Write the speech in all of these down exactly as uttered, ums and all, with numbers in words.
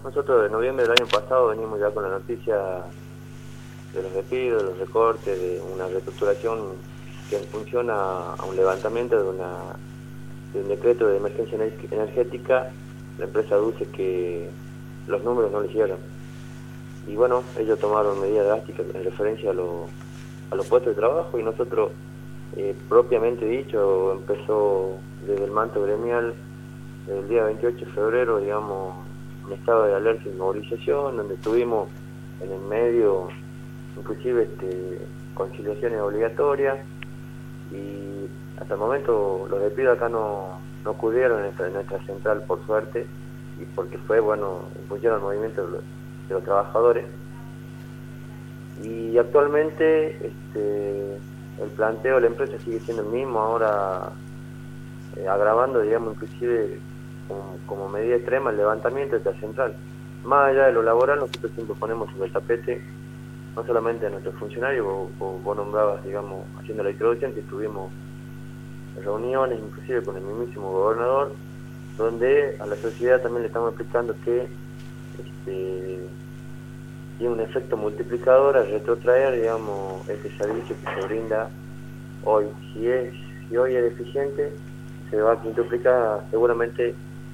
nosotros en noviembre del año pasado venimos ya con la noticia de los despidos, de los recortes, de una reestructuración que en función a, a un levantamiento de, una, de un decreto de emergencia energética, la empresa aduce que los números no le hicieron. Y bueno, ellos tomaron medidas drásticas en referencia a, lo, a los puestos de trabajo y nosotros, eh, propiamente dicho, empezó desde el manto gremial el día veintiocho de febrero, digamos, un estado de alerta y movilización, donde estuvimos en el medio, inclusive este, conciliaciones obligatorias, y hasta el momento los despidos acá no, no ocurrieron en nuestra, en nuestra central, por suerte, y porque fue, bueno, en función al movimiento de los, de los trabajadores. Y actualmente este, el planteo de la empresa sigue siendo el mismo, ahora eh, agravando, digamos, inclusive como, como medida extrema el levantamiento de esta central. Más allá de lo laboral, nosotros siempre ponemos sobre el tapete no solamente a nuestros funcionarios, vos, vos, vos nombrabas, digamos, haciendo la introducción, que tuvimos reuniones inclusive con el mismísimo gobernador, donde a la sociedad también le estamos explicando que este, tiene un efecto multiplicador al retrotraer, digamos, este servicio que se brinda hoy. Si es, si hoy es deficiente, se va a quintuplicar seguramente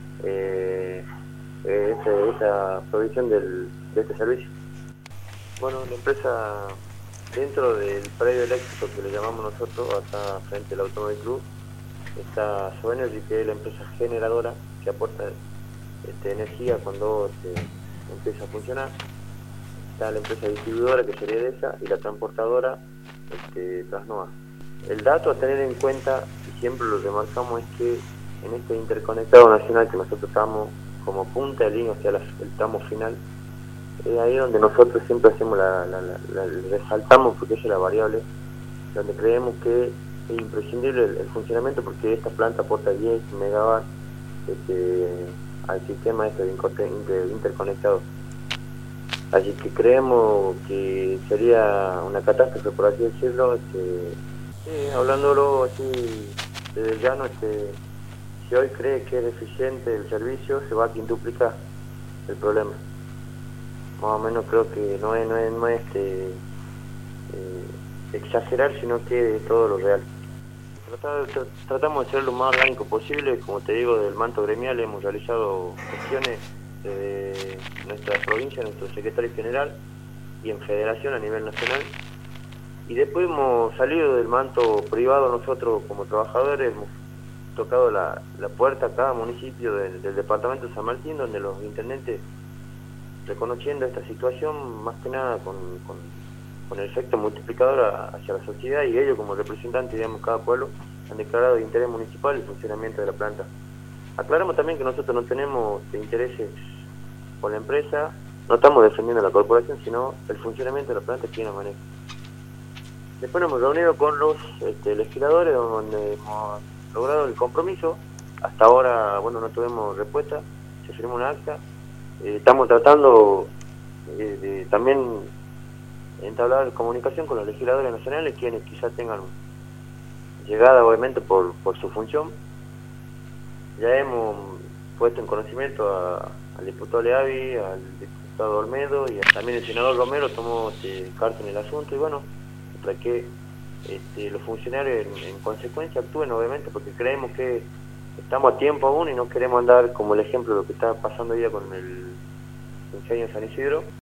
eh, esa, esa provisión del, de este servicio. Bueno, la empresa, dentro del predio eléctrico que le llamamos nosotros, acá frente al Automóvil Club, está Soenergy, que es la empresa generadora que aporta este, energía cuando este, empieza a funcionar. Está la empresa distribuidora, que sería esa, y la transportadora, este, Trasnoa. El dato a tener en cuenta, y siempre lo remarcamos, es que en este interconectado nacional que nosotros estamos como punta de línea hacia la, el tramo final, es ahí donde nosotros siempre hacemos la, la, la, la resaltamos, porque esa es la variable, donde creemos que es imprescindible el, el funcionamiento, porque esta planta aporta diez megawatts este, al sistema este de inter, interconectado. Así que creemos que sería una catástrofe, por así decirlo, este, sí, hablándolo así desde el llano, este, si hoy cree que es deficiente el servicio, se va a quintuplicar el problema. Más o menos creo que no es, no es, no es este, eh, exagerar, sino que es todo lo real. Tratamos, tratamos de ser lo más orgánico posible. Como te digo, del manto gremial hemos realizado gestiones de nuestra provincia, nuestro secretario general, y en federación a nivel nacional. Y después hemos salido del manto privado nosotros como trabajadores, hemos tocado la, la puerta a cada municipio del, del departamento de San Martín, donde los intendentes, reconociendo esta situación, más que nada con, con, con el efecto multiplicador a, hacia la sociedad, y ellos como representantes, digamos, cada pueblo, han declarado de interés municipal el funcionamiento de la planta. Aclaramos también que nosotros no tenemos intereses con la empresa, no estamos defendiendo a la corporación, sino el funcionamiento de la planta que nos maneja. Después nos hemos reunido con los este, legisladores, donde hemos logrado el compromiso. Hasta ahora, bueno, no tuvimos respuesta, se firmó un acta. Eh, estamos tratando eh, de también entablar comunicación con los legisladores nacionales, quienes quizás tengan llegada, obviamente, por, por su función. Ya hemos puesto en conocimiento a, al diputado Leavi, al diputado Olmedo, y también el senador Romero tomó este, carta en el asunto, y bueno, para que este, los funcionarios en, en consecuencia actúen, obviamente, porque creemos que estamos a tiempo aún y no queremos andar como el ejemplo de lo que está pasando hoy día con el incendio en San Isidro.